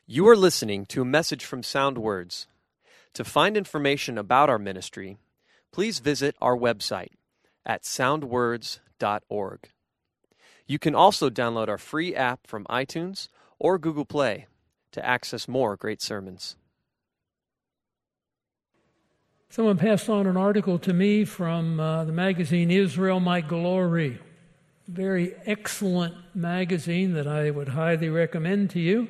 You are listening to a message from Sound Words. To find information about our ministry, please visit our website at soundwords.org. You can also download our free app from iTunes or Google Play to access more great sermons. Someone passed on an article to me from the magazine Israel My Glory. Very excellent magazine that I would highly recommend to you.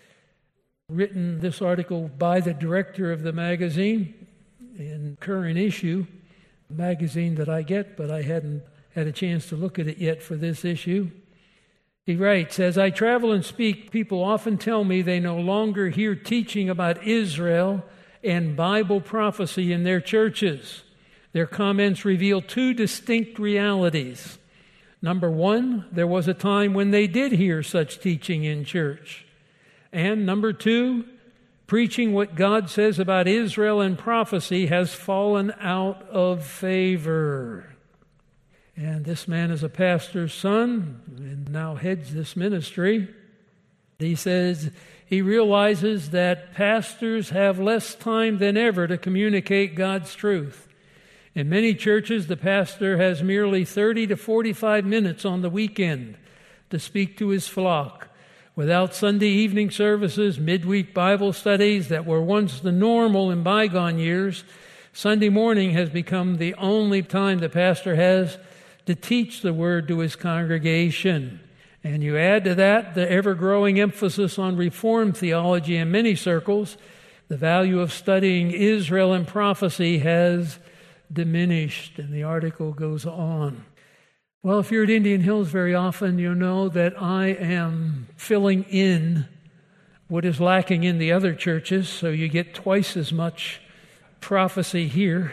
Written this article by the director of the magazine in current issue, a magazine that I get, but I hadn't had a chance to look at it yet for this issue. He writes, "As I travel and speak, people often tell me they no longer hear teaching about Israel and Bible prophecy in their churches. Their comments reveal two distinct realities. Number one, there was a time when they did hear such teaching in church. And number two, preaching what God says about Israel and prophecy has fallen out of favor." And this man is a pastor's son and now heads this ministry. He says he realizes that pastors have less time than ever to communicate God's truth. In many churches, the pastor has merely 30 to 45 minutes on the weekend to speak to his flock. Without Sunday evening services, midweek Bible studies that were once the normal in bygone years, Sunday morning has become the only time the pastor has to teach the Word to his congregation. And you add to that the ever-growing emphasis on Reformed theology in many circles, the value of studying Israel and prophecy has diminished. And the article goes on. Well, if you're at Indian Hills very often, you know that I am filling in what is lacking in the other churches, so you get twice as much prophecy here.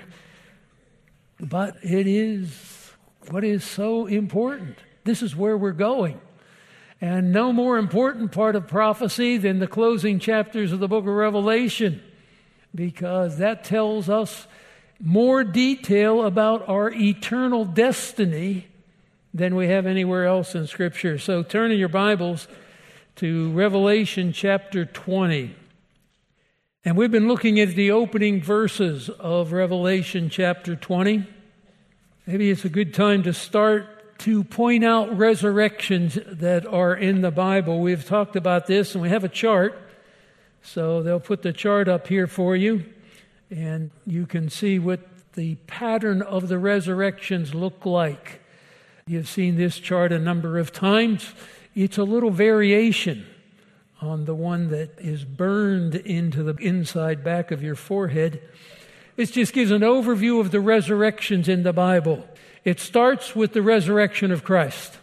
But it is what is so important. This is where we're going. And no more important part of prophecy than the closing chapters of the book of Revelation, because that tells us more detail about our eternal destiny than we have anywhere else in Scripture. So turn in your Bibles to Revelation chapter 20. And we've been looking at the opening verses of Revelation chapter 20. Maybe it's a good time to start to point out resurrections that are in the Bible. We've talked about this, and we have a chart. So they'll put the chart up here for you, and you can see what the pattern of the resurrections look like. You've seen this chart a number of times. It's a little variation on the one that is burned into the inside back of your forehead. It just gives an overview of the resurrections in the Bible. It starts with the resurrection of Christ,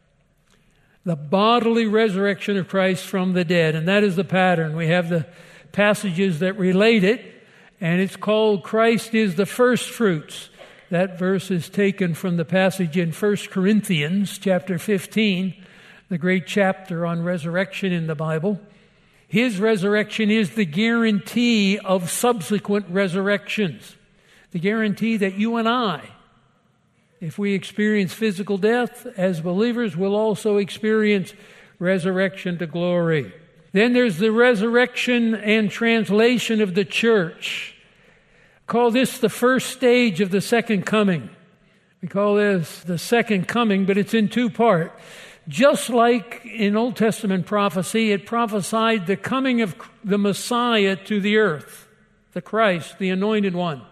the bodily resurrection of Christ from the dead, and that is the pattern. We have the passages that relate it, and it's called Christ is the first fruits. That verse is taken from the passage in 1 Corinthians chapter 15, the great chapter on resurrection in the Bible. His resurrection is the guarantee of subsequent resurrections. The guarantee that you and I, if we experience physical death as believers, will also experience resurrection to glory. Then there's the resurrection and translation of the church. Call this the first stage of the second coming. We call this the second coming, but it's in two parts. Just like in Old Testament prophecy, it prophesied the coming of the Messiah to the earth, the Christ, the Anointed One.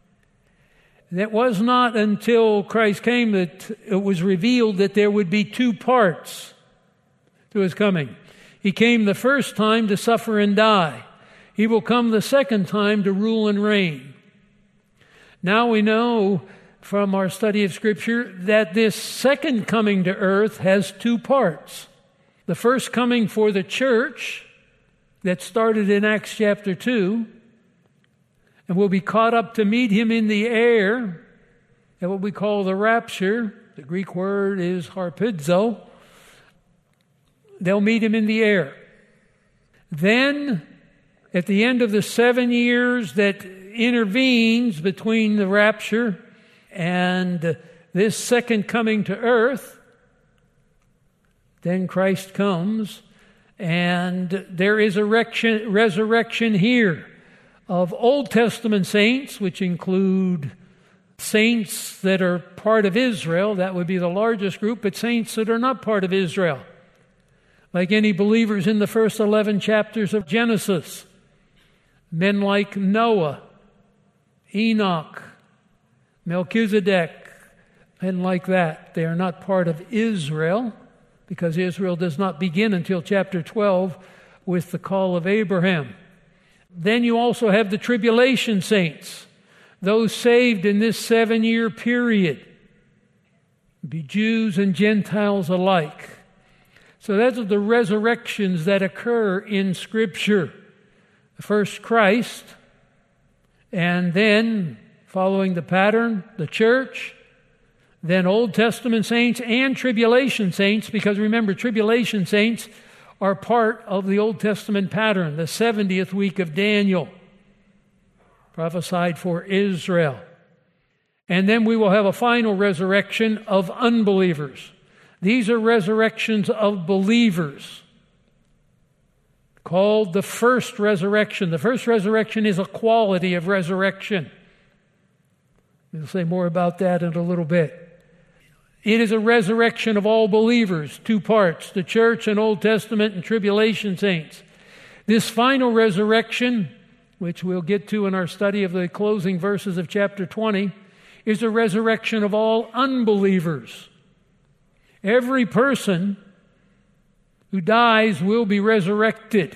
And it was not until Christ came that it was revealed that there would be two parts to His coming. He came the first time to suffer and die. He will come the second time to rule and reign. Now we know from our study of Scripture that this second coming to earth has two parts. The first coming for the church that started in Acts chapter 2 and will be caught up to meet Him in the air at what we call the rapture. The Greek word is harpazo. They'll meet Him in the air. Then, at the end of the 7 years that intervenes between the rapture and this second coming to earth, then Christ comes And there is a resurrection here of Old Testament saints, which include saints that are part of Israel. That would be the largest group, but saints that are not part of Israel. Like any believers in the first 11 chapters of Genesis. Men like Noah, Enoch, Melchizedek, and like that. They are not part of Israel, because Israel does not begin until chapter 12 with the call of Abraham. Then you also have the tribulation saints, those saved in this 7-year period, be Jews and Gentiles alike. So those are the resurrections that occur in Scripture. First Christ, and then, following the pattern, the church, then Old Testament saints and tribulation saints, because remember, tribulation saints are part of the Old Testament pattern, the 70th week of Daniel, prophesied for Israel. And then we will have a final resurrection of unbelievers. These are resurrections of believers, called the first resurrection. The first resurrection is a quality of resurrection. We'll say more about that in a little bit. It is a resurrection of all believers, 2 parts, the church and Old Testament and tribulation saints. This final resurrection, which we'll get to in our study of the closing verses of chapter 20, is a resurrection of all unbelievers. Every person who dies will be resurrected.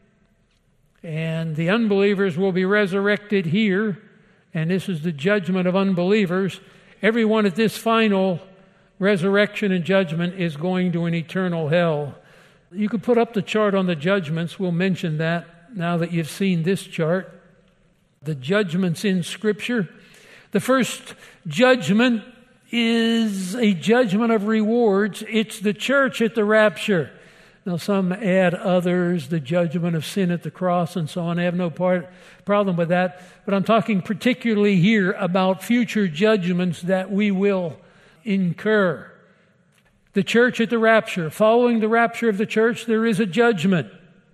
And the unbelievers will be resurrected here, and this is the judgment of unbelievers. Everyone at this final resurrection and judgment is going to an eternal hell. You could put up the chart on the judgments. We'll mention that now that you've seen this chart. The judgments in Scripture. The first judgment is a judgment of rewards. It's the church at the rapture. Now some add others, the judgment of sin at the cross and so on. I have no problem with that. But I'm talking particularly here about future judgments that we will incur. The church at the rapture. Following the rapture of the church, there is a judgment.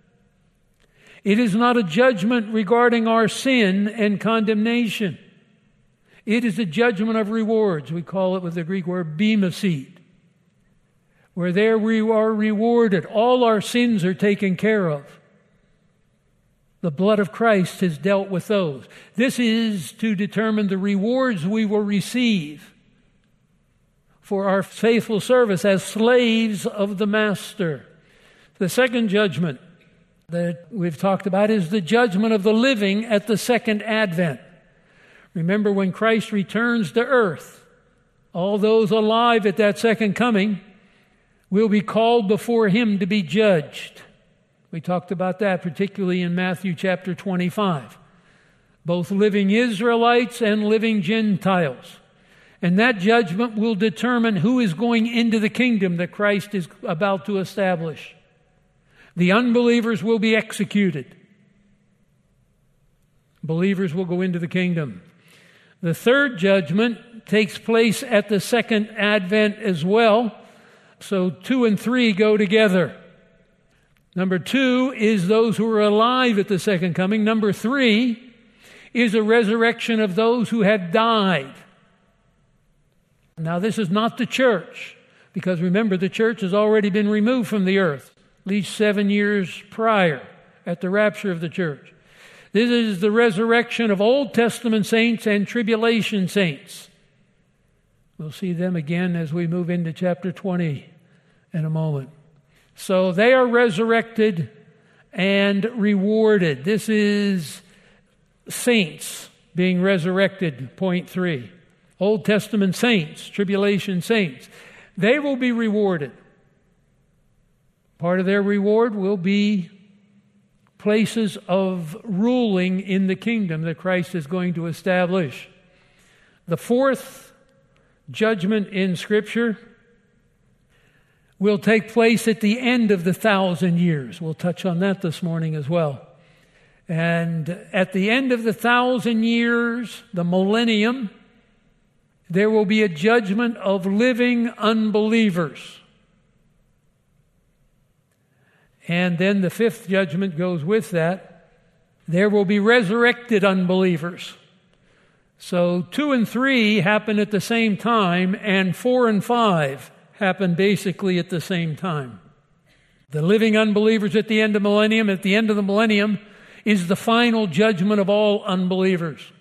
It is not a judgment regarding our sin and condemnation. It is a judgment of rewards. We call it with the Greek word bema seat, where there we are rewarded. All our sins are taken care of. The blood of Christ has dealt with those. This is to determine the rewards we will receive for our faithful service as slaves of the Master. The second judgment that we've talked about is the judgment of the living at the second advent. Remember, when Christ returns to earth, all those alive at that second coming will be called before Him to be judged. We talked about that particularly in Matthew chapter 25. Both living Israelites and living Gentiles. And that judgment will determine who is going into the kingdom that Christ is about to establish. The unbelievers will be executed. Believers will go into the kingdom. The third judgment takes place at the second advent as well. So 2 and 3 go together. Number 2 is those who are alive at the second coming. Number 3 is a resurrection of those who have died. Now, this is not the church, because remember, the church has already been removed from the earth, at least 7 years prior, at the rapture of the church. This is the resurrection of Old Testament saints and tribulation saints. We'll see them again as we move into chapter 20 in a moment. So they are resurrected and rewarded. This is saints being resurrected, point 3. Old Testament saints, tribulation saints. They will be rewarded. Part of their reward will be places of ruling in the kingdom that Christ is going to establish. The fourth judgment in Scripture will take place at the end of the 1,000 years. We'll touch on that this morning as well. And at the end of the 1,000 years, the millennium, there will be a judgment of living unbelievers. And then the fifth judgment goes with that. There will be resurrected unbelievers. So 2 and 3 happen at the same time, and 4 and 5 happen basically at the same time. The living unbelievers at the end of millennium. At the end of the millennium is the final judgment of all unbelievers.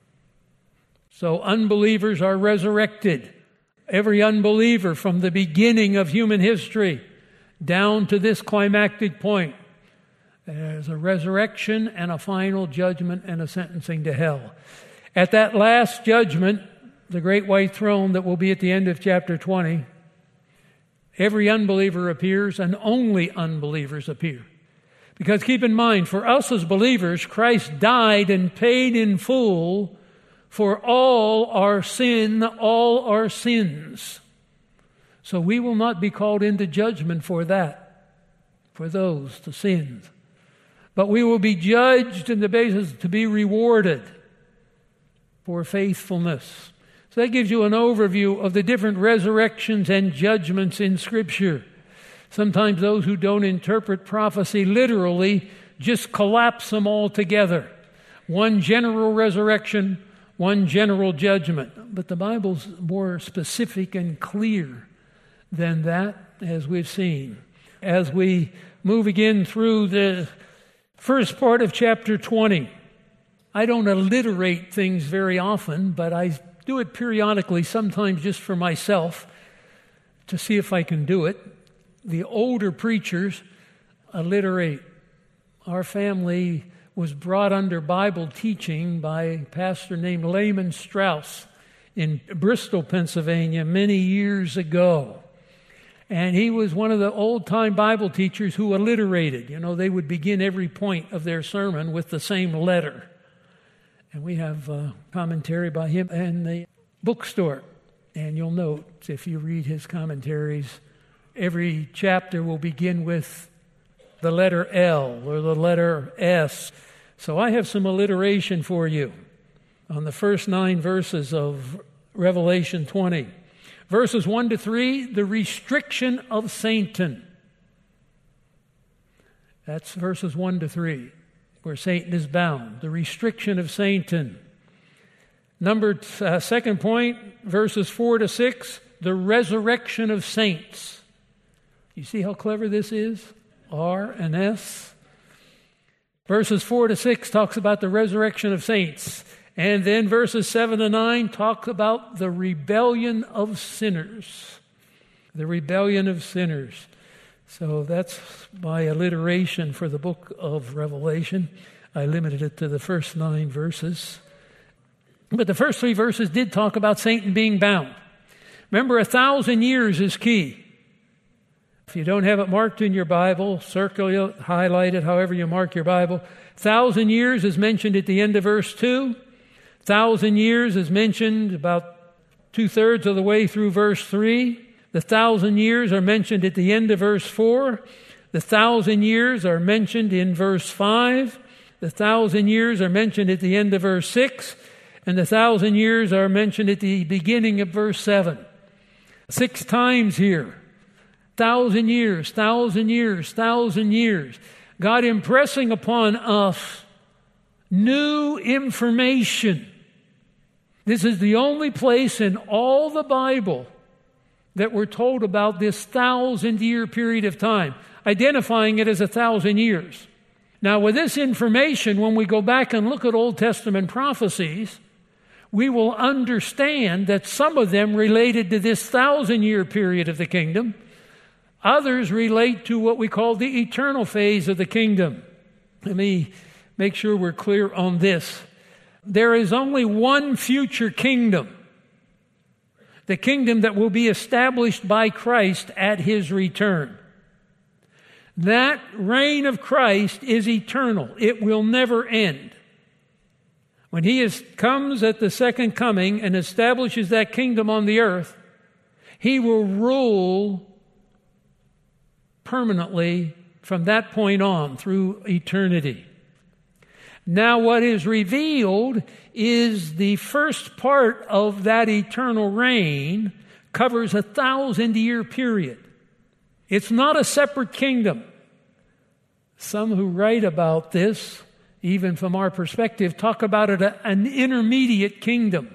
So unbelievers are resurrected. Every unbeliever from the beginning of human history down to this climactic point. There's a resurrection and a final judgment and a sentencing to hell. At that last judgment, the great white throne that will be at the end of chapter 20, every unbeliever appears and only unbelievers appear. Because keep in mind, for us as believers, Christ died and paid in full for all our sin, all our sins. So we will not be called into judgment for that, for those, the sins. But we will be judged in the basis to be rewarded for faithfulness. So that gives you an overview of the different resurrections and judgments in Scripture. Sometimes those who don't interpret prophecy literally just collapse them all together. One general resurrection, one general judgment. But the Bible's more specific and clear than that, as we've seen. As we move again through the first part of chapter 20, I don't alliterate things very often, but I do it periodically, sometimes just for myself, to see if I can do it. The older preachers alliterate. Our family was brought under Bible teaching by a pastor named Lehman Strauss in Bristol, Pennsylvania, many years ago. And he was one of the old-time Bible teachers who alliterated. You know, they would begin every point of their sermon with the same letter. And we have a commentary by him in the bookstore. And you'll note, if you read his commentaries, every chapter will begin with the letter L or the letter S. So I have some alliteration for you on the first 9 verses of Revelation 20. Verses 1 to 3, the restriction of Satan. That's verses 1 to 3, where Satan is bound. The restriction of Satan. Second point, verses 4 to 6, the resurrection of saints. You see how clever this is? R and S. Verses 4 to 6 talks about the resurrection of saints. And then verses 7 to 9 talk about the rebellion of sinners. The rebellion of sinners. So that's my alliteration for the book of Revelation. I limited it to the first 9 verses. But the first 3 verses did talk about Satan being bound. Remember, 1,000 years is key. If you don't have it marked in your Bible, circle it, highlight it, however you mark your Bible. 1,000 years is mentioned at the end of verse 2. 1,000 years is mentioned about 2/3 of the way through verse 3. The 1,000 years are mentioned at the end of verse 4. The 1,000 years are mentioned in verse 5. The 1,000 years are mentioned at the end of verse 6. And the 1,000 years are mentioned at the beginning of verse 7. 6 times here. 1,000 years, 1,000 years, 1,000 years. God impressing upon us new information. This is the only place in all the Bible that we're told about this 1,000-year period of time, identifying it as 1,000 years. Now, with this information, when we go back and look at Old Testament prophecies, we will understand that some of them related to this 1,000-year period of the kingdom. Others relate to what we call the eternal phase of the kingdom. Let me make sure we're clear on this. There is only one future kingdom, the kingdom that will be established by Christ at His return. That reign of Christ is eternal. It will never end. When He comes at the second coming and establishes that kingdom on the earth, He will rule permanently from that point on through eternity. Now, what is revealed is the first part of that eternal reign covers a 1,000-year period. It's not a separate kingdom. Some who write about this, even from our perspective, talk about it an intermediate kingdom.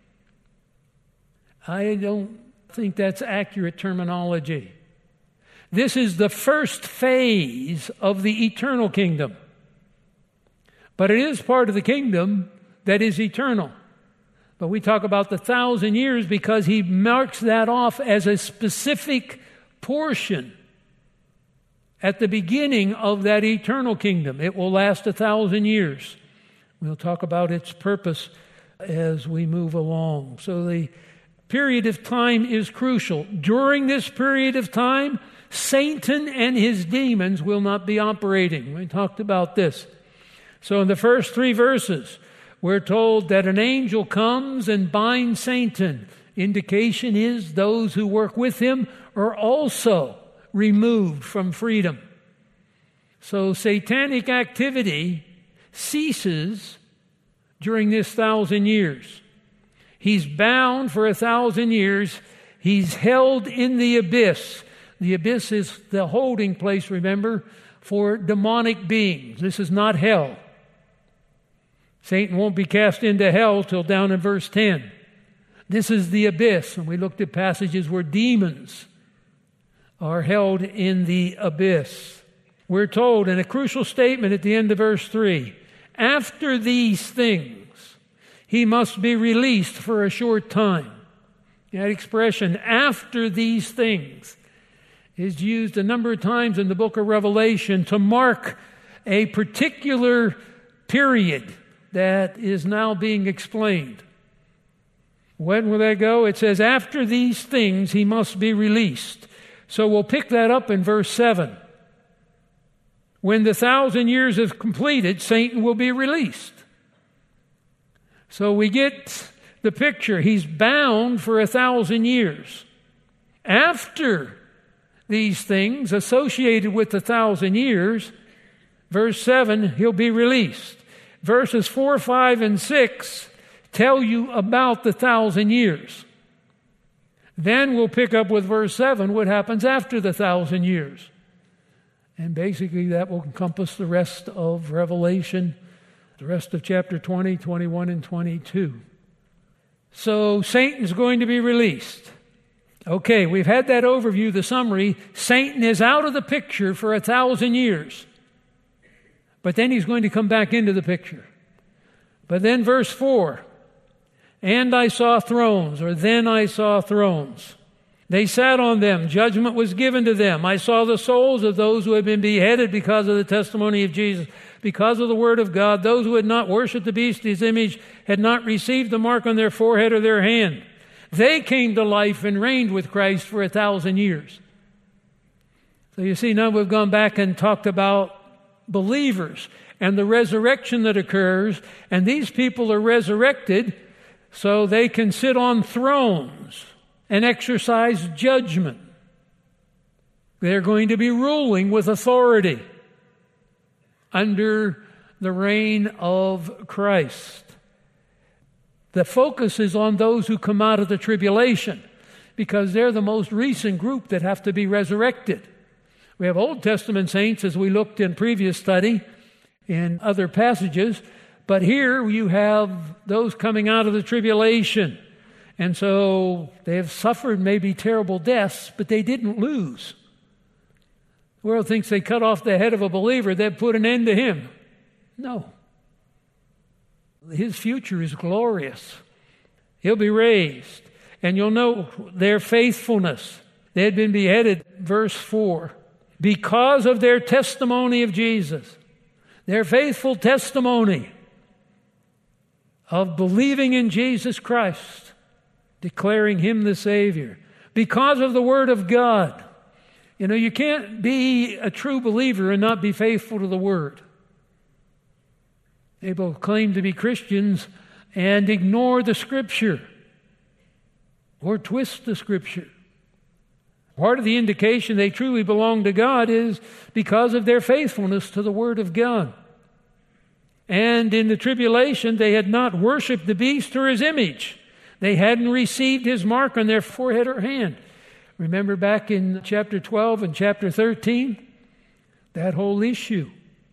I don't think that's accurate terminology. This is the first phase of the eternal kingdom. But it is part of the kingdom that is eternal. But we talk about the 1,000 years because he marks that off as a specific portion at the beginning of that eternal kingdom. It will last 1,000 years. We'll talk about its purpose as we move along. So the period of time is crucial. During this period of time, Satan and his demons will not be operating. We talked about this. So in the first 3 verses, we're told that an angel comes and binds Satan. Indication is those who work with him are also removed from freedom. So satanic activity ceases during this 1,000 years. He's bound for 1,000 years. He's held in the abyss. The abyss is the holding place, remember, for demonic beings. This is not hell. Satan won't be cast into hell till down in verse 10. This is the abyss. And we looked at passages where demons are held in the abyss. We're told in a crucial statement at the end of verse 3, after these things, he must be released for a short time. That expression, after these things, is used a number of times in the book of Revelation to mark a particular period that is now being explained. When will that go? It says, after these things, he must be released. So we'll pick that up in verse 7. When the 1,000 years is completed, Satan will be released. So we get the picture. He's bound for 1,000 years. After these things associated with the 1,000 years, verse 7, he'll be released. Verses 4, 5, and 6 tell you about the 1,000 years. Then we'll pick up with verse 7, what happens after the 1,000 years. And basically that will encompass the rest of Revelation, the rest of chapter 20, 21, and 22. So Satan's going to be released. Okay, we've had that overview, the summary. Satan is out of the picture for 1,000 years. But then he's going to come back into the picture. But then verse 4, and I saw thrones, or then I saw thrones. They sat on them. Judgment was given to them. I saw the souls of those who had been beheaded because of the testimony of Jesus, because of the word of God. Those who had not worshipped the beast, his image, had not received the mark on their forehead or their hand. They came to life and reigned with Christ for 1,000 years. So you see, now we've gone back and talked about believers and the resurrection that occurs, and these people are resurrected so they can sit on thrones and exercise judgment. They're going to be ruling with authority under the reign of Christ. The focus is on those who come out of the tribulation because they're the most recent group that have to be resurrected. We have Old Testament saints, as we looked in previous study in other passages, but here you have those coming out of the tribulation. And so they have suffered maybe terrible deaths, but they didn't lose. The world thinks they cut off the head of a believer, they've put an end to him. No. His future is glorious. He'll be raised. And you'll know their faithfulness. They had been beheaded, verse 4. Because of their testimony of Jesus, their faithful testimony of believing in Jesus Christ, declaring Him the Savior, because of the Word of God. You know, you can't be a true believer and not be faithful to the Word. People claim to be Christians and ignore the Scripture or twist the Scripture. Part of the indication they truly belong to God is because of their faithfulness to the Word of God. And in the tribulation, they had not worshipped the beast or his image. They hadn't received his mark on their forehead or hand. Remember back in chapter 12 and chapter 13? that whole issue.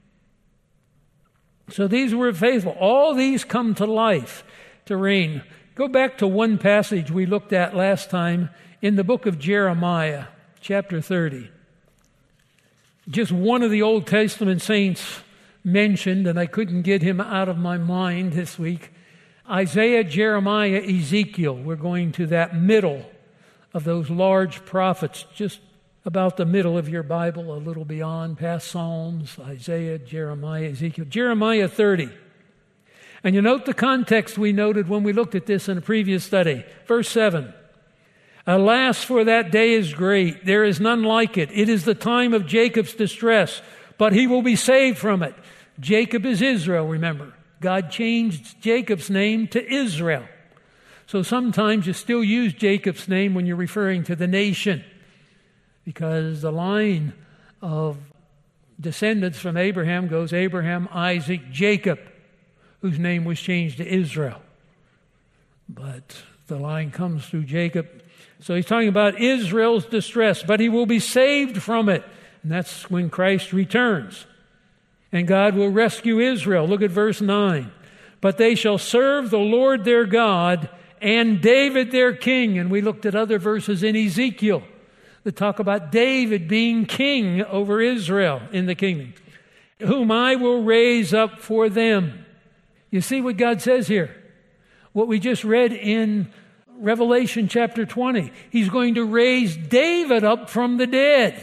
So these were faithful. All these come to life to reign. Go back to one passage we looked at last time in the book of Jeremiah, chapter 30. Just one of the Old Testament saints mentioned, and I couldn't get him out of my mind this week. Isaiah, Jeremiah, Ezekiel. We're going to that middle of those large prophets, just about the middle of your Bible, a little beyond, past Psalms, Isaiah, Jeremiah, Ezekiel. Jeremiah 30. And you note the context we noted when we looked at this in a previous study. Verse 7. Alas, for that day is great. There is none like it. It is the time of Jacob's distress, but he will be saved from it. Jacob is Israel, remember. God changed Jacob's name to Israel. So sometimes you still use Jacob's name when you're referring to the nation, because the line of descendants from Abraham goes Abraham, Isaac, Jacob, whose name was changed to Israel. But the line comes through Jacob. So he's talking about Israel's distress, but he will be saved from it. And that's when Christ returns. And God will rescue Israel. Look at verse 9. But they shall serve the Lord their God and David their king. And we looked at other verses in Ezekiel that talk about David being king over Israel in the kingdom, whom I will raise up for them. You see what God says here? What we just read in Revelation chapter 20. He's going to raise David up from the dead.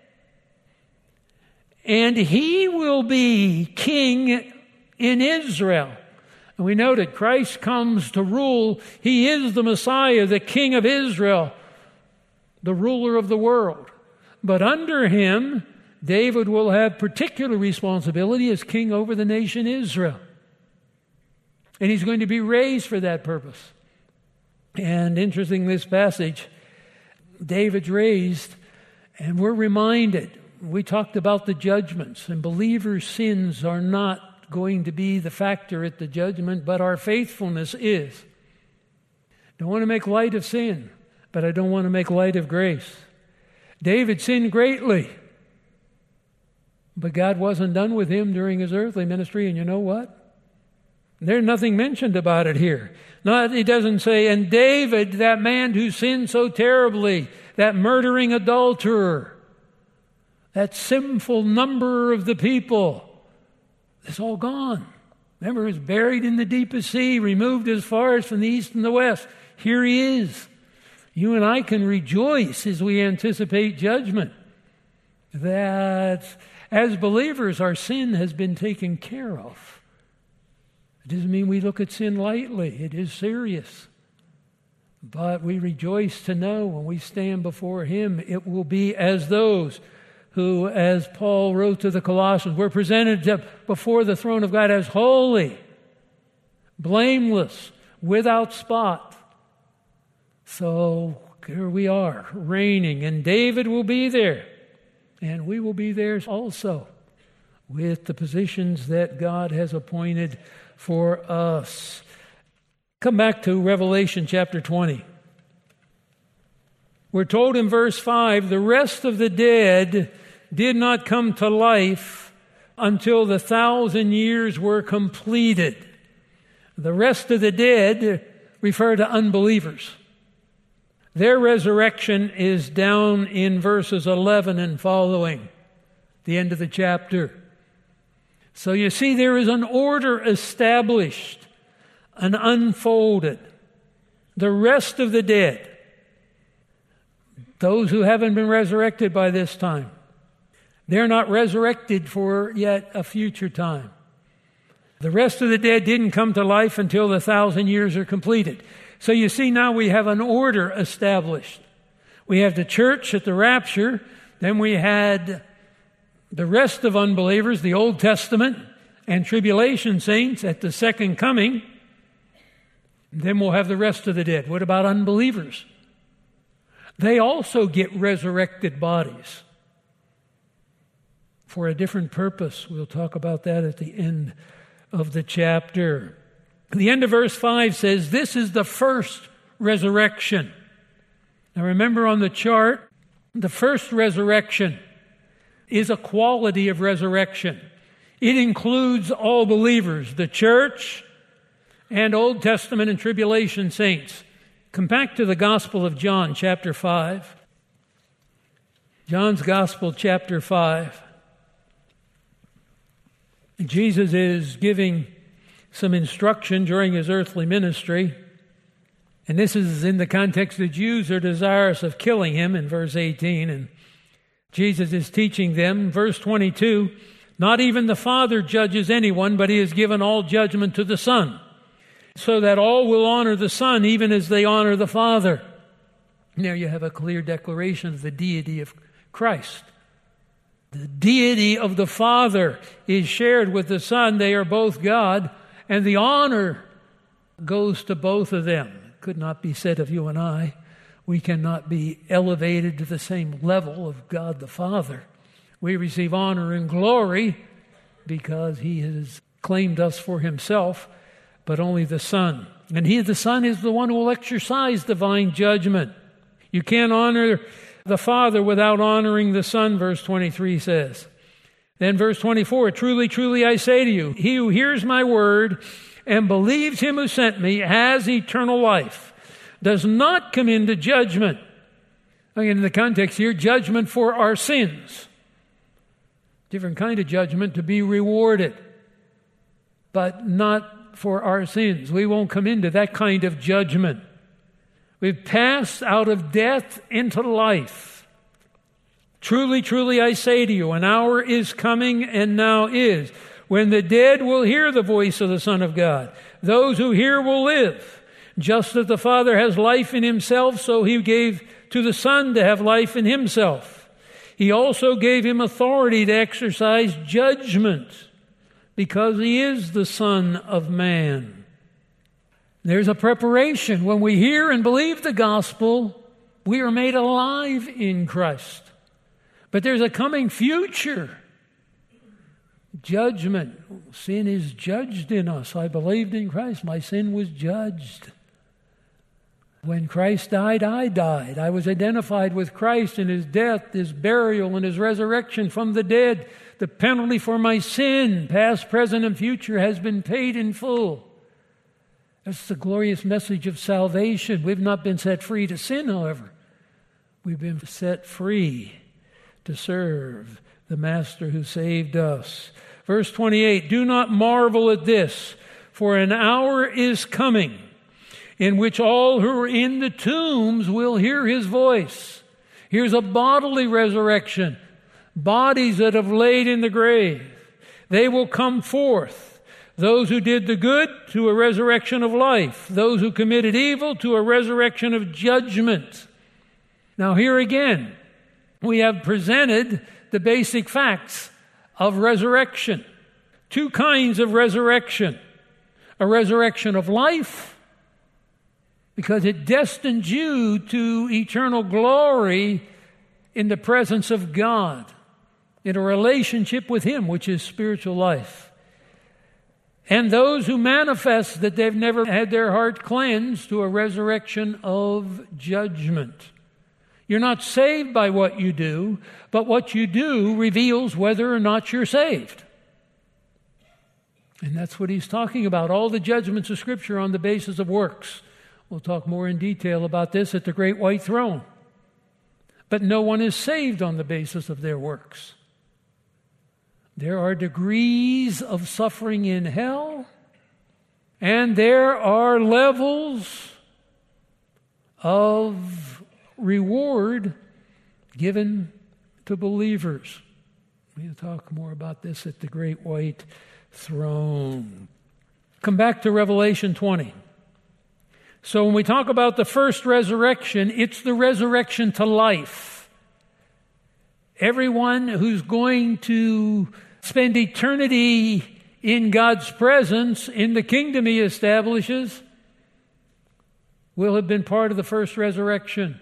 And he will be king in Israel. And we noted Christ comes to rule. He is the Messiah, the King of Israel, the ruler of the world. But under him, David will have particular responsibility as king over the nation Israel. And he's going to be raised for that purpose. And interesting, this passage, David's raised, and we're reminded, we talked about the judgments, and believers' sins are not going to be the factor at the judgment, but our faithfulness is. Don't want to make light of sin, but I don't want to make light of grace. David sinned greatly, but God wasn't done with him during his earthly ministry, and you know what? There's nothing mentioned about it here. It doesn't say, and David, that man who sinned so terribly, that murdering adulterer, that sinful number of the people, it's all gone. Remember, he was buried in the deepest sea, removed as far as from the east and the west. Here he is. You and I can rejoice as we anticipate judgment, that as believers, our sin has been taken care of. It doesn't mean we look at sin lightly. It is serious. But we rejoice to know when we stand before him, it will be as those who, as Paul wrote to the Colossians, were presented before the throne of God as holy, blameless, without spot. So here we are, reigning, and David will be there, and we will be there also with the positions that God has appointed for us. Come back to Revelation chapter 20. We're told in verse 5, the rest of the dead did not come to life until the 1,000 years were completed. The rest of the dead refer to unbelievers. Their resurrection is down in verses 11 and following, the end of the chapter. So you see, there is an order established and unfolded. The rest of the dead, those who haven't been resurrected by this time, they're not resurrected for yet a future time. The rest of the dead didn't come to life until the 1,000 years are completed. So you see, now we have an order established. We have the church at the rapture, then we had the rest of unbelievers, the Old Testament and tribulation saints at the second coming. Then we'll have the rest of the dead. What about unbelievers? They also get resurrected bodies for a different purpose. We'll talk about that at the end of the chapter. The end of verse 5 says, this is the first resurrection. Now remember on the chart, the first resurrection is a quality of resurrection. It includes all believers, the church, and Old Testament and tribulation saints. Come back to the Gospel of John, chapter 5. John's Gospel, chapter 5. Jesus is giving some instruction during his earthly ministry. And this is in the context the Jews are desirous of killing him in verse 18. And Jesus is teaching them, verse 22, not even the Father judges anyone, but he has given all judgment to the Son, so that all will honor the Son even as they honor the Father. Now you have a clear declaration of the deity of Christ. The deity of the Father is shared with the Son. They are both God, and the honor goes to both of them. It could not be said of you and I. We cannot be elevated to the same level of God the Father. We receive honor and glory because he has claimed us for himself, but only the Son. And he, the Son, is the one who will exercise divine judgment. You can't honor the Father without honoring the Son, verse 23 says. Then verse 24, truly, truly, I say to you, he who hears my word and believes him who sent me has eternal life, does not come into judgment. Again, in the context here, judgment for our sins. Different kind of judgment to be rewarded, but not for our sins. We won't come into that kind of judgment. We've passed out of death into life. Truly, truly, I say to you, an hour is coming and now is, when the dead will hear the voice of the Son of God. Those who hear will live. Just as the Father has life in himself, so he gave to the Son to have life in himself. He also gave him authority to exercise judgment, because he is the Son of Man. There's a preparation. When we hear and believe the gospel, we are made alive in Christ. But there's a coming future. Judgment. Sin is judged in us. I believed in Christ. My sin was judged. When Christ died, I died. I was identified with Christ in his death, his burial, and his resurrection from the dead. The penalty for my sin, past, present, and future, has been paid in full. That's the glorious message of salvation. We've not been set free to sin, however. We've been set free to serve the Master who saved us. Verse 28, do not marvel at this, for an hour is coming in which all who are in the tombs will hear his voice. Here's a bodily resurrection. Bodies that have laid in the grave. They will come forth. Those who did the good to a resurrection of life. Those who committed evil to a resurrection of judgment. Now here again, we have presented the basic facts of resurrection. Two kinds of resurrection. A resurrection of life, because it destines you to eternal glory in the presence of God, in a relationship with him, which is spiritual life. And those who manifest that they've never had their heart cleansed to a resurrection of judgment. You're not saved by what you do, but what you do reveals whether or not you're saved. And that's what he's talking about. All the judgments of Scripture on the basis of works. We'll talk more in detail about this at the great white throne. But no one is saved on the basis of their works. There are degrees of suffering in hell, and there are levels of reward given to believers. We'll talk more about this at the great white throne. Come back to Revelation 20. So when we talk about the first resurrection, it's the resurrection to life. Everyone who's going to spend eternity in God's presence, in the kingdom he establishes, will have been part of the first resurrection.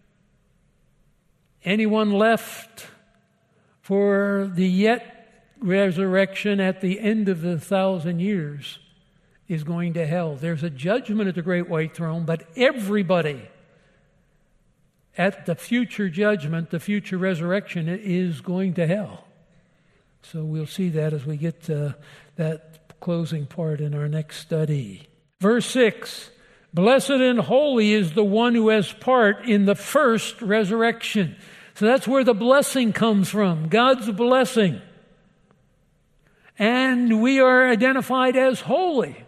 Anyone left for the yet resurrection at the end of the 1,000 years is going to hell. There's a judgment at the great white throne, but everybody at the future judgment, the future resurrection, is going to hell. So we'll see that as we get to that closing part in our next study. Verse 6, blessed and holy is the one who has part in the first resurrection. So that's where the blessing comes from, God's blessing. And we are identified as holy.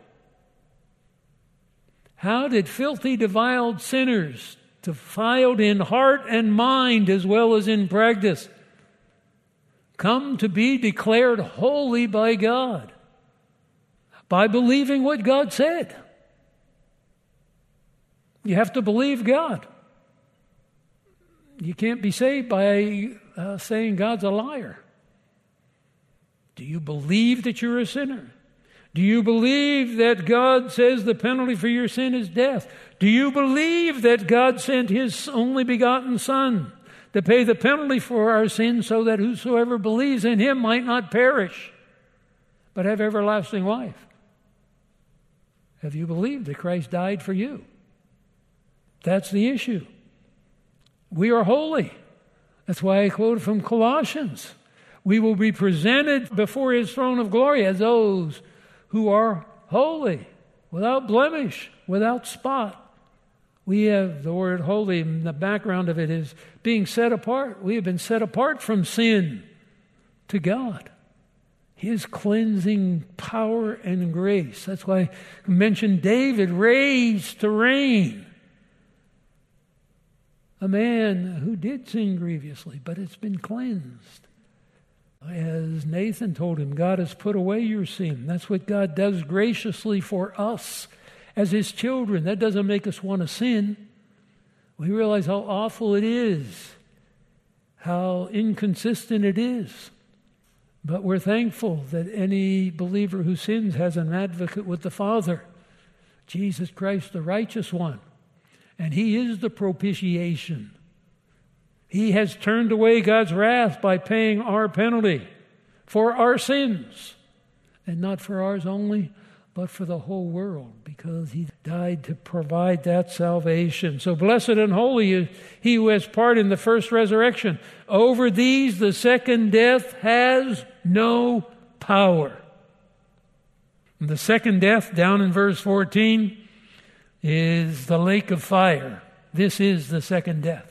How did filthy, defiled sinners, defiled in heart and mind as well as in practice, come to be declared holy by God? By believing what God said. You have to believe God. You can't be saved by saying God's a liar. Do you believe that you're a sinner? Do you believe that God says the penalty for your sin is death? Do you believe that God sent His only begotten Son to pay the penalty for our sins so that whosoever believes in Him might not perish, but have everlasting life? Have you believed that Christ died for you? That's the issue. We are holy. That's why I quoted from Colossians. We will be presented before His throne of glory as those who are holy, without blemish, without spot. We have the word holy, and the background of it is being set apart. We have been set apart from sin to God. His cleansing power and grace. That's why I mentioned David raised to reign. A man who did sin grievously, but it's been cleansed. As Nathan told him, God has put away your sin. That's what God does graciously for us as His children. That doesn't make us want to sin. We realize how awful it is, how inconsistent it is. But we're thankful that any believer who sins has an advocate with the Father, Jesus Christ, the righteous one. And He is the propitiation. He has turned away God's wrath by paying our penalty for our sins. And not for ours only, but for the whole world, because He died to provide that salvation. So blessed and holy is he who has part in the first resurrection. Over these the second death has no power. And the second death, down in verse 14, is the lake of fire. This is the second death.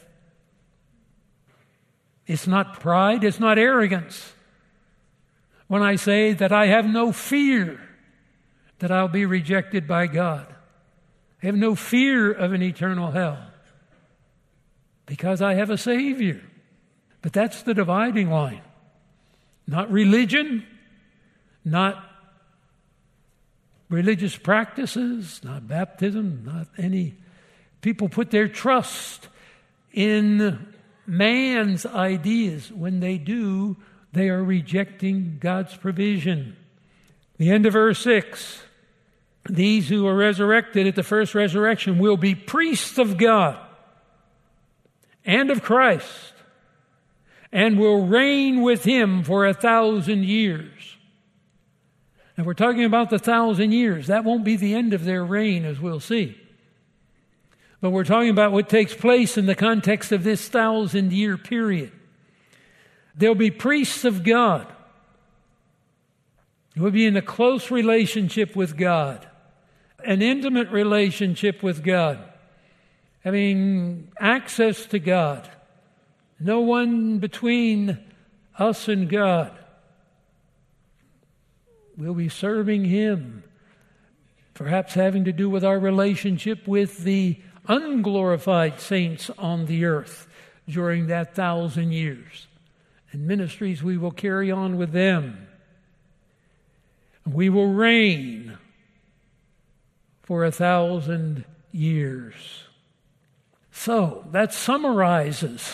It's not pride, it's not arrogance. When I say that I have no fear that I'll be rejected by God. I have no fear of an eternal hell because I have a Savior. But that's the dividing line. Not religion, not religious practices, not baptism, not any. People put their trust in man's ideas. When they do, they are rejecting God's provision. The end of verse 6. These who are resurrected at the first resurrection will be priests of God and of Christ and will reign with Him for 1,000 years. And we're talking about the 1,000 years. That won't be the end of their reign, as we'll see. But we're talking about what takes place in the context of this 1,000-year period. They'll be priests of God. We'll be in a close relationship with God, an intimate relationship with God, having access to God. No one between us and God. We'll be serving Him, perhaps having to do with our relationship with the unglorified saints on the earth during that 1,000 years. And ministries we will carry on with them. We will reign for 1,000 years. So, that summarizes.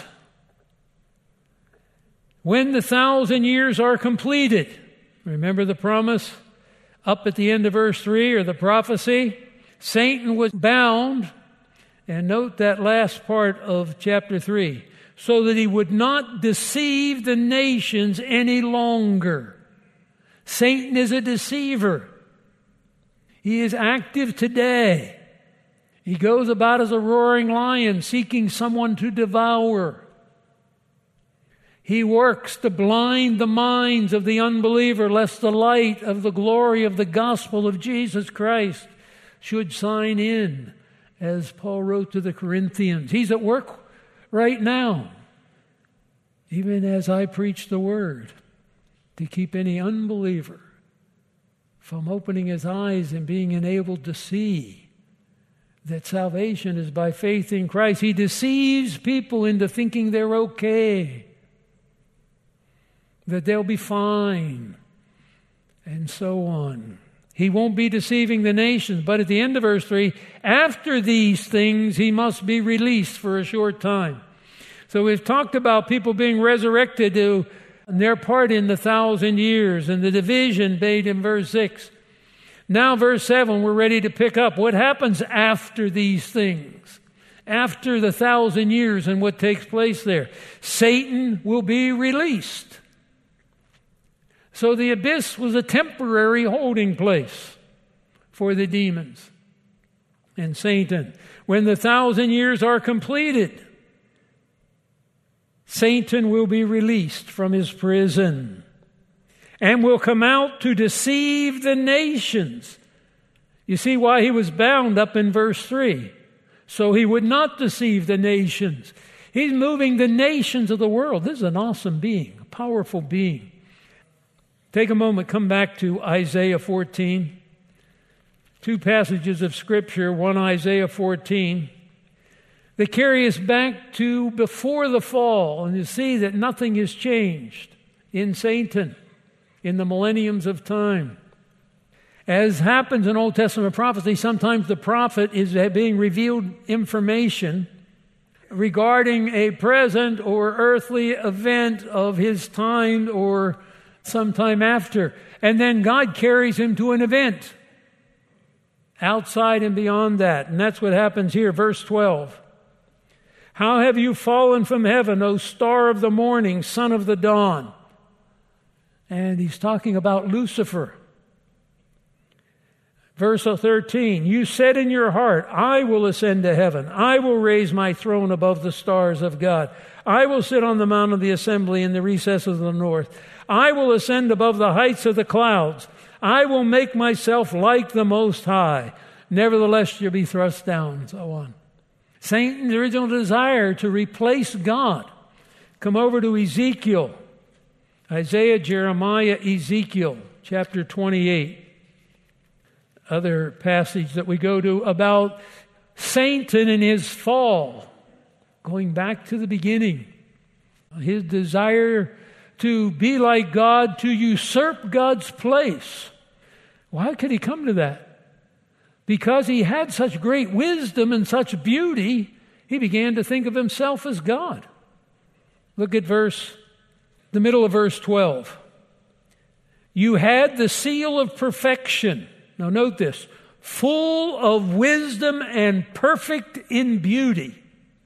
When the 1,000 years are completed, remember the promise up at the end of verse 3, or the prophecy? Satan was bound, and note that last part of chapter 3, so that he would not deceive the nations any longer. Satan is a deceiver. He is active today He goes about as a roaring lion, seeking someone to devour. He works to blind the minds of the unbeliever, lest the light of the glory of the gospel of Jesus Christ should shine in, as Paul wrote to the Corinthians. He's at work right now, even as I preach the word, to keep any unbeliever from opening his eyes and being enabled to see that salvation is by faith in Christ. He deceives people into thinking they're okay, that they'll be fine, and so on. He won't be deceiving the nations. But at the end of verse 3, after these things, he must be released for a short time. So we've talked about people being resurrected to their part in the 1,000 years and the division made in verse 6. Now, verse 7, we're ready to pick up. What happens after these things? After the 1,000 years and what takes place there? Satan will be released. So the abyss was a temporary holding place for the demons and Satan. When the 1,000 years are completed, Satan will be released from his prison and will come out to deceive the nations. You see why he was bound up in verse 3. So he would not deceive the nations. He's moving the nations of the world. This is an awesome being, a powerful being. Take a moment, come back to Isaiah 14. Two passages of Scripture, one Isaiah 14. They carry us back to before the fall, and you see that nothing has changed in Satan in the millenniums of time. As happens in Old Testament prophecy, sometimes the prophet is being revealed information regarding a present or earthly event of his time or sometime after. And then God carries him to an event outside and beyond that. And that's what happens here, verse 12. How have you fallen from heaven, O star of the morning, son of the dawn? And he's talking about Lucifer. Verse 13, you said in your heart, I will ascend to heaven. I will raise my throne above the stars of God. I will sit on the mount of the assembly in the recesses of the north. I will ascend above the heights of the clouds. I will make myself like the Most High. Nevertheless, you'll be thrust down, and so on. Satan's original desire to replace God. Come over to Ezekiel. Isaiah, Jeremiah, Ezekiel, chapter 28. Other passage that we go to about Satan and his fall. Going back to the beginning. His desire to be like God, to usurp God's place. Why could he come to that? Because he had such great wisdom and such beauty, he began to think of himself as God. Look at the middle of verse 12. You had the seal of perfection. Now note this. Full of wisdom and perfect in beauty.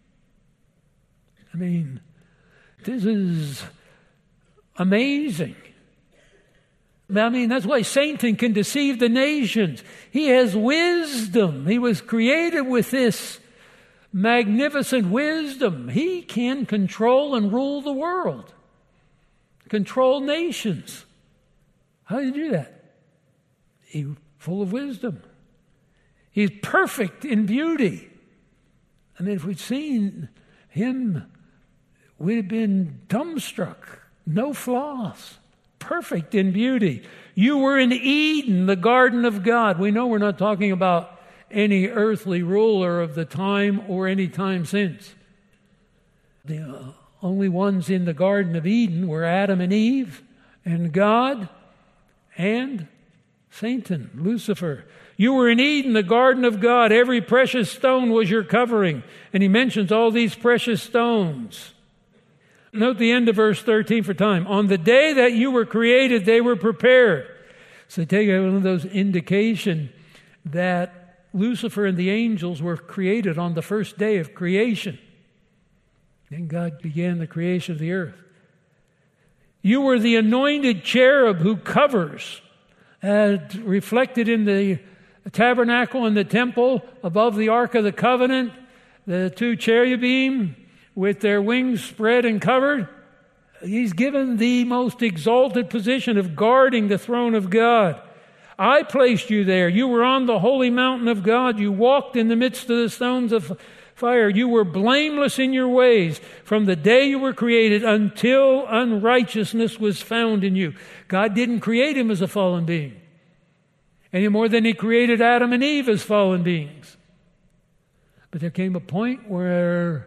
I mean, this is amazing. I mean, that's why Satan can deceive the nations. He has wisdom. He was created with this magnificent wisdom. He can control and rule the world. Control nations. How do you do that? He's full of wisdom. He's perfect in beauty. I mean, if we'd seen him, we'd have been dumbstruck. No flaws. Perfect in beauty. You were in Eden, the garden of God. We know we're not talking about any earthly ruler of the time or any time since. The only ones in the Garden of Eden were Adam and Eve and God and Satan, Lucifer. You were in Eden, the garden of God. Every precious stone was your covering. And he mentions all these precious stones. Note the end of verse 13 for time. On the day that you were created, they were prepared. So take one of those indication that Lucifer and the angels were created on the first day of creation. Then God began the creation of the earth. You were the anointed cherub who covers, reflected in the tabernacle and the temple, above the Ark of the Covenant, the two cherubim with their wings spread and covered. He's given the most exalted position of guarding the throne of God. I placed you there. You were on the holy mountain of God. You walked in the midst of the stones of fire. You were blameless in your ways from the day you were created until unrighteousness was found in you. God didn't create him as a fallen being any more than he created Adam and Eve as fallen beings. But there came a point where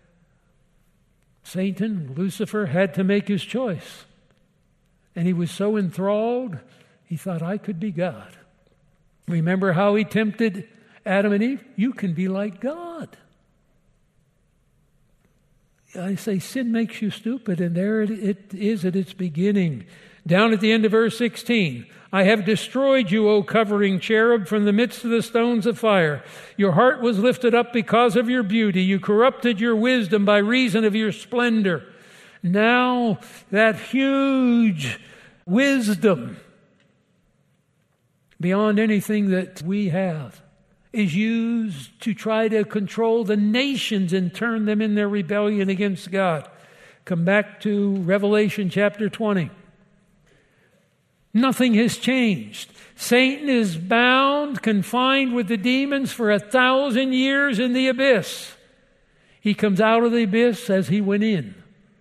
Satan, Lucifer, had to make his choice. And he was so enthralled, he thought, I could be God. Remember how he tempted Adam and Eve? You can be like God. I say sin makes you stupid, and there it is at its beginning. Down at the end of verse 16, I have destroyed you, O covering cherub, from the midst of the stones of fire. Your heart was lifted up because of your beauty. You corrupted your wisdom by reason of your splendor. Now that huge wisdom, beyond anything that we have, is used to try to control the nations and turn them in their rebellion against God. Come back to Revelation chapter 20. Nothing has changed. Satan is bound, confined with the demons for 1,000 years in the abyss. He comes out of the abyss as he went in,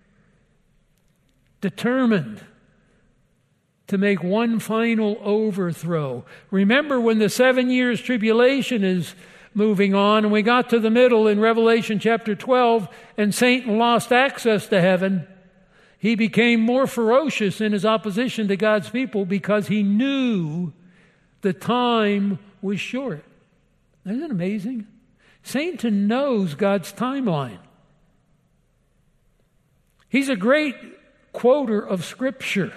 determined to make one final overthrow. Remember when the 7 years tribulation is moving on, and we got to the middle in Revelation chapter 12, and Satan lost access to heaven. He became more ferocious in his opposition to God's people because he knew the time was short. Isn't it amazing? Satan knows God's timeline. He's a great quoter of Scripture.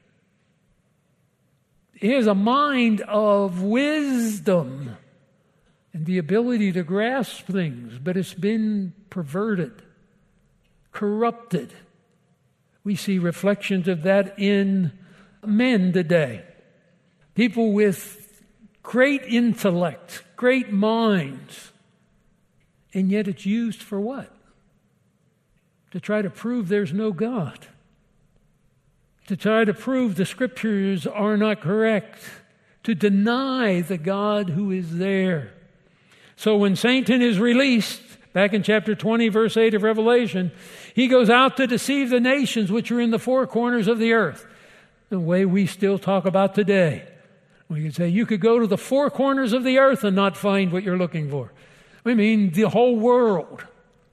He has a mind of wisdom and the ability to grasp things, but it's been perverted, corrupted. We see reflections of that in men today. People with great intellect, great minds, and yet it's used for what? To try to prove there's no God. To try to prove the Scriptures are not correct. To deny the God who is there. So when Satan is released, back in chapter 20, verse 8 of Revelation, he goes out to deceive the nations which are in the four corners of the earth. The way we still talk about today. We could say you could go to the four corners of the earth and not find what you're looking for. I mean, the whole world.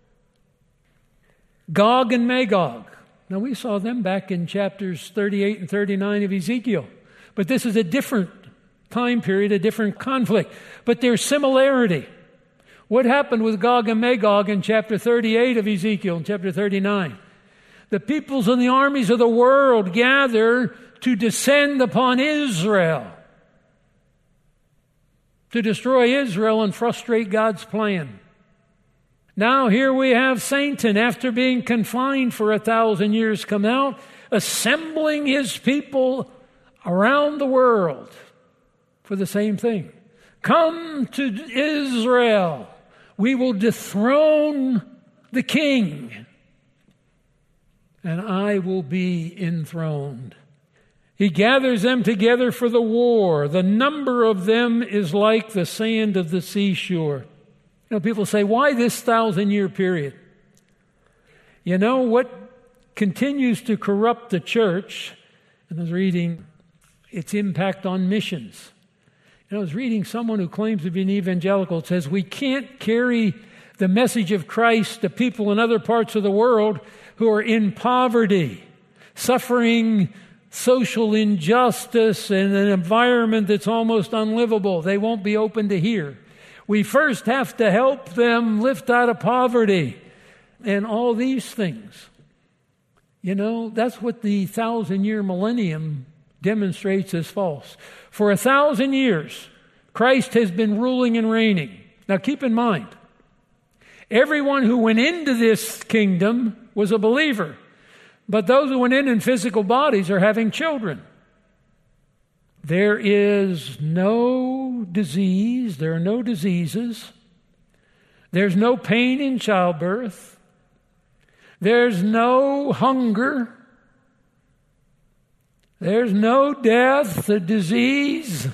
Gog and Magog. Now, we saw them back in chapters 38 and 39 of Ezekiel. But this is a different time period, a different conflict. But there's similarity. What happened with Gog and Magog in chapter 38 of Ezekiel and chapter 39? The peoples and the armies of the world gather to descend upon Israel, to destroy Israel and frustrate God's plan. Now here we have Satan, after being confined for 1,000 years, come out, assembling his people around the world for the same thing. Come to Israel. We will dethrone the king, and I will be enthroned. He gathers them together for the war. The number of them is like the sand of the seashore. You know, people say, why this 1,000-year period? You know, what continues to corrupt the church, and I was reading its impact on missions. I was reading someone who claims to be an evangelical. It says, we can't carry the message of Christ to people in other parts of the world who are in poverty, suffering social injustice and an environment that's almost unlivable. They won't be open to hear. We first have to help them lift out of poverty and all these things. You know, that's what the 1,000-year millennium demonstrates as false. For 1,000 years, Christ has been ruling and reigning. Now keep in mind, everyone who went into this kingdom was a believer. But those who went in physical bodies are having children. There is no no disease. There are no diseases. There's no pain in childbirth. There's no hunger. There's no death, the disease.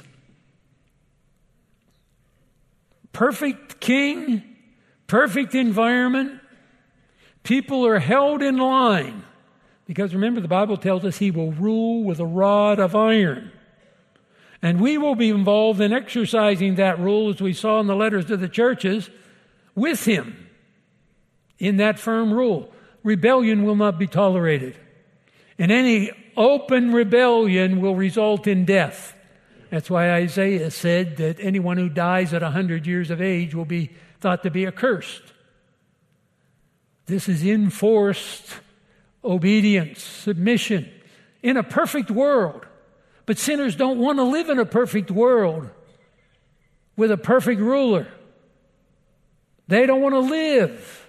Perfect king, perfect environment. People are held in line. Because remember, the Bible tells us he will rule with a rod of iron. And we will be involved in exercising that rule, as we saw in the letters to the churches, with him in that firm rule. Rebellion will not be tolerated. And any open rebellion will result in death. That's why Isaiah said that anyone who dies at 100 years of age will be thought to be accursed. This is enforced obedience, submission, in a perfect world. But sinners don't want to live in a perfect world with a perfect ruler. They don't want to live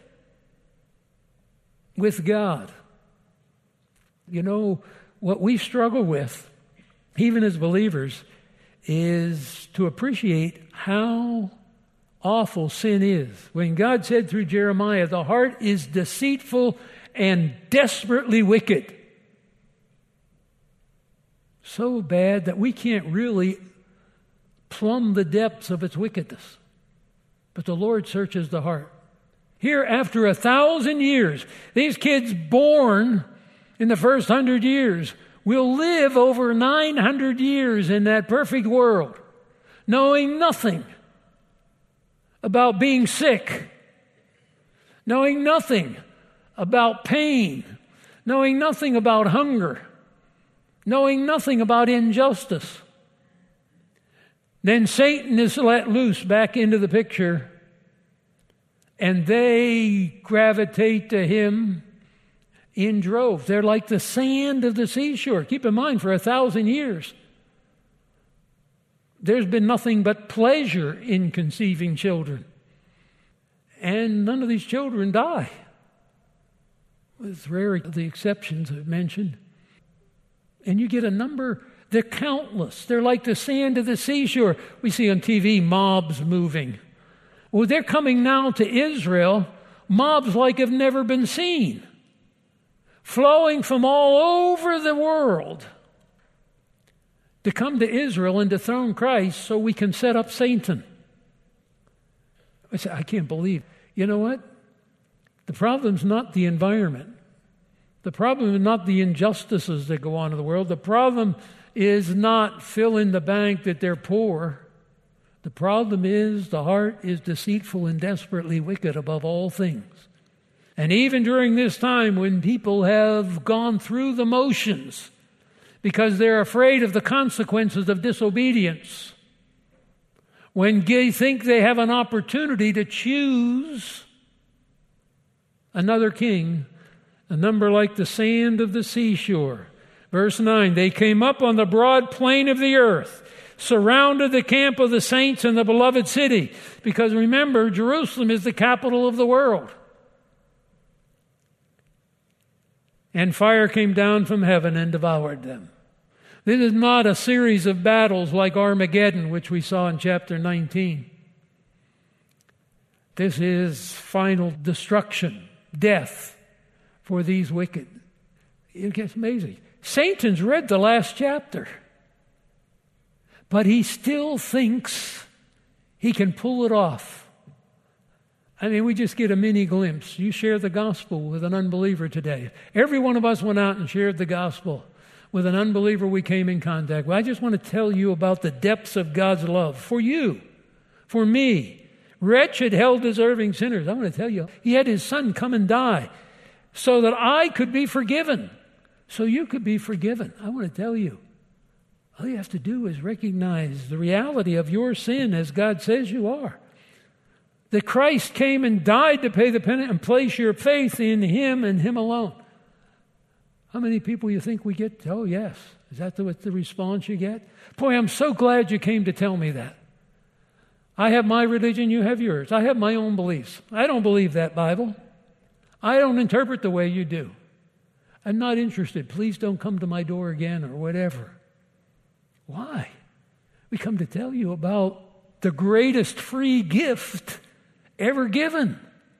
with God. You know, what we struggle with, even as believers, is to appreciate how awful sin is. When God said through Jeremiah, the heart is deceitful and desperately wicked. So bad that we can't really plumb the depths of its wickedness. But the Lord searches the heart. Here, after 1,000 years, these kids born in the first 100 years will live over 900 years in that perfect world, knowing nothing about being sick, knowing nothing about pain, knowing nothing about hunger, knowing nothing about injustice. Then Satan is let loose back into the picture, and they gravitate to him in droves. They're like the sand of the seashore. Keep in mind, for 1,000 years, there's been nothing but pleasure in conceiving children. And none of these children die, with rare the exceptions I've mentioned. And you get a number, they're countless. They're like the sand of the seashore. We see on TV mobs moving. Well, they're coming now to Israel, mobs like have never been seen, flowing from all over the world to come to Israel and dethrone Christ so we can set up Satan. I say, I can't believe. You know what? The problem's not the environment. The problem is not the injustices that go on in the world. The problem is not fill in the bank that they're poor. The problem is the heart is deceitful and desperately wicked above all things. And even during this time when people have gone through the motions because they're afraid of the consequences of disobedience, when they think they have an opportunity to choose another king, a number like the sand of the seashore. Verse 9, they came up on the broad plain of the earth, surrounded the camp of the saints in the beloved city. Because remember, Jerusalem is the capital of the world. And fire came down from heaven and devoured them. This is not a series of battles like Armageddon, which we saw in chapter 19. This is final destruction, death for these wicked. It gets amazing. Satan's read the last chapter, but he still thinks he can pull it off. I mean, we just get a mini glimpse. You share the gospel with an unbeliever today. Every one of us went out and shared the gospel with an unbeliever we came in contact with. I just want to tell you about the depths of God's love for you, for me, wretched, hell-deserving sinners. I want to tell you, He had His Son come and die so that I could be forgiven, so you could be forgiven. I want to tell you, all you have to do is recognize the reality of your sin as God says you are. That Christ came and died to pay the penalty and place your faith in Him and Him alone. How many people you think we get? Oh, yes. Is that the response you get? Boy, I'm so glad you came to tell me that. I have my religion, you have yours. I have my own beliefs. I don't believe that Bible. I don't interpret the way you do. I'm not interested. Please don't come to my door again or whatever. Why? We come to tell you about the greatest free gift ever given.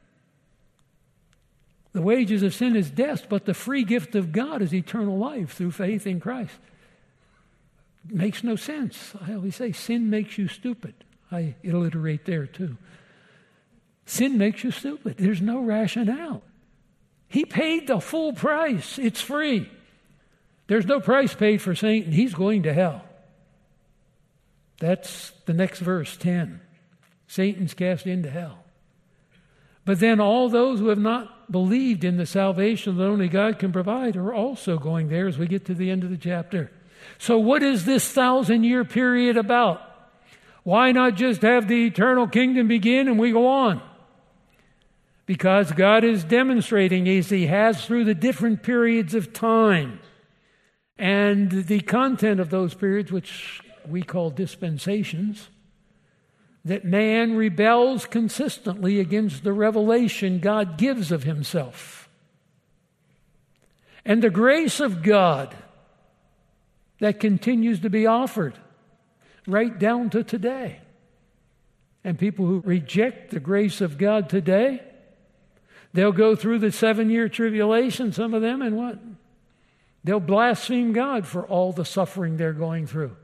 The wages of sin is death, but the free gift of God is eternal life through faith in Christ. It makes no sense. I always say sin makes you stupid. I alliterate there too. Sin makes you stupid. There's no rationale. He paid the full price. It's free. There's no price paid for Satan. He's going to hell. That's the next verse, 10. Satan's cast into hell. But then all those who have not believed in the salvation that only God can provide are also going there as we get to the end of the chapter. So what is this 1,000-year period about? Why not just have the eternal kingdom begin and we go on? Because God is demonstrating, as He has through the different periods of time, and the content of those periods, which we call dispensations, that man rebels consistently against the revelation God gives of Himself. And the grace of God that continues to be offered right down to today. And people who reject the grace of God today, they'll go through the 7-year tribulation, some of them, and what? They'll blaspheme God for all the suffering they're going through.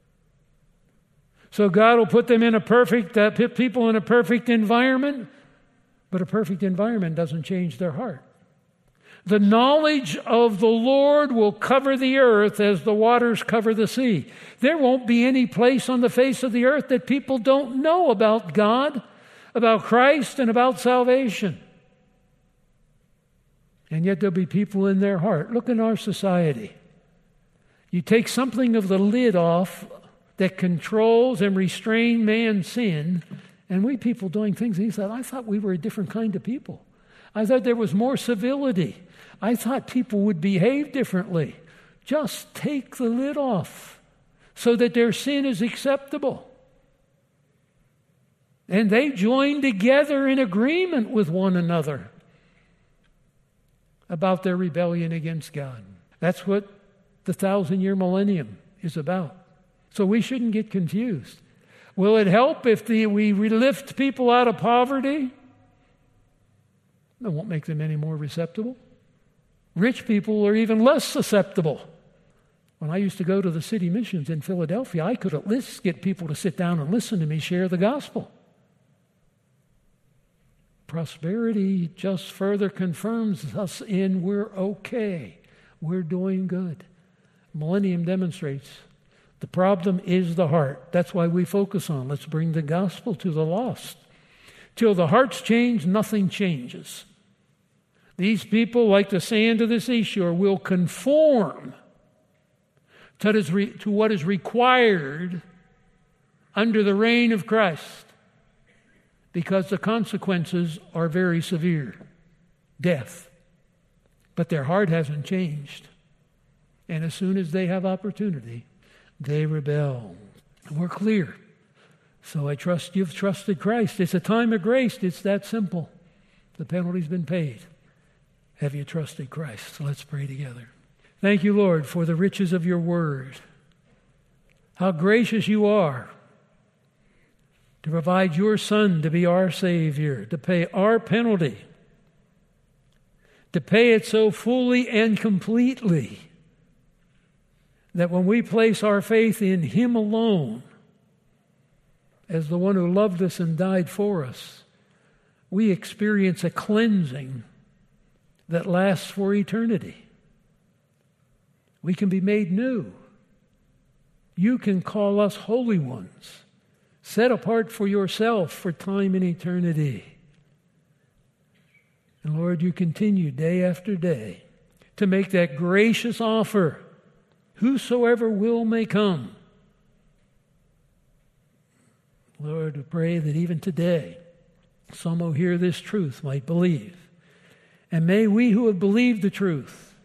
So God will put them in people in a perfect environment, but a perfect environment doesn't change their heart. The knowledge of the Lord will cover the earth as the waters cover the sea. There won't be any place on the face of the earth that people don't know about God, about Christ, and about salvation. And yet there'll be people in their heart. Look in our society. You take something of the lid off that controls and restrains man's sin, and we people doing things, he said, I thought we were a different kind of people. I thought there was more civility. I thought people would behave differently. Just take the lid off so that their sin is acceptable. And they join together in agreement with one another about their rebellion against God. That's what the 1,000-year millennium is about. So we shouldn't get confused. Will it help if we lift people out of poverty? It won't make them any more receptible. Rich people are even less susceptible. When I used to go to the city missions in Philadelphia, I could at least get people to sit down and listen to me share the gospel. Prosperity just further confirms us in we're okay. We're doing good. Millennium demonstrates the problem is the heart. That's why we focus on let's bring the gospel to the lost. Till the hearts change, nothing changes. These people, like the sand of the seashore, will conform to what is required under the reign of Christ, because the consequences are very severe. Death. But their heart hasn't changed. And as soon as they have opportunity, they rebel. And we're clear. So I trust you've trusted Christ. It's a time of grace. It's that simple. The penalty's been paid. Have you trusted Christ? So let's pray together. Thank you, Lord, for the riches of your word. How gracious you are to provide your Son to be our Savior, to pay our penalty, to pay it so fully and completely that when we place our faith in Him alone, as the one who loved us and died for us, we experience a cleansing that lasts for eternity. We can be made new. You can call us holy ones, set apart for yourself for time and eternity. And Lord, you continue day after day to make that gracious offer. Whosoever will may come. Lord, we pray that even today, some who hear this truth might believe. And may we who have believed the truth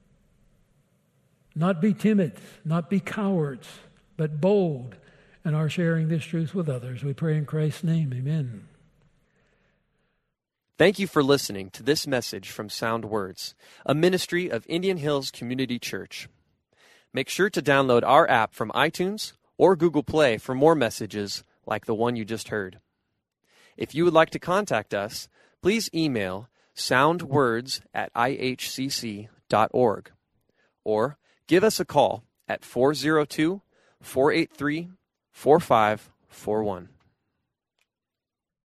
not be timid, not be cowards, but bold in our sharing this truth with others. We pray in Christ's name, amen. Thank you for listening to this message from Sound Words, a ministry of Indian Hills Community Church. Make sure to download our app from iTunes or Google Play for more messages like the one you just heard. If you would like to contact us, please email soundwords@ihcc.org or give us a call at 402-483-4541.